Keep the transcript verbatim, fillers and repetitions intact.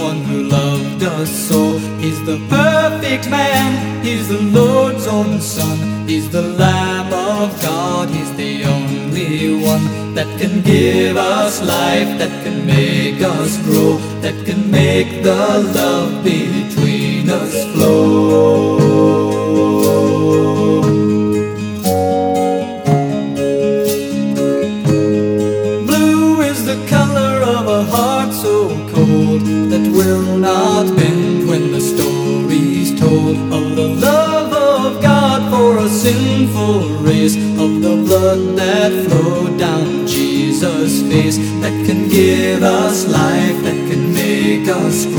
one who loved us so. He's the perfect man, He's the Lord's own Son. He's the Lamb of God, He's the only one that can give us life, that can make us grow, that can make the love between us flow.